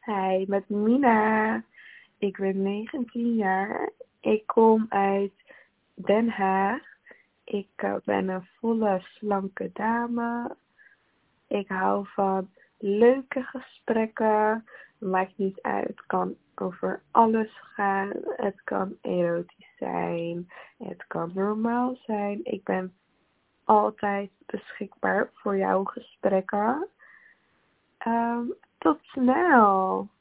Hi, met Mina. Ik ben 19 jaar. Ik kom uit Den Haag. Ik ben een volle, slanke dame. Ik hou van leuke gesprekken. Maakt niet uit. Het kan over alles gaan. Het kan erotisch zijn. Het kan normaal zijn. Ik ben altijd beschikbaar voor jouw gesprekken. Tot snel!